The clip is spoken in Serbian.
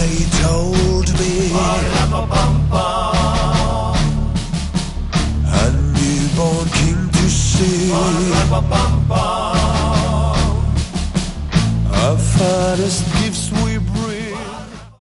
he told me a newborn king to see. Our finest gift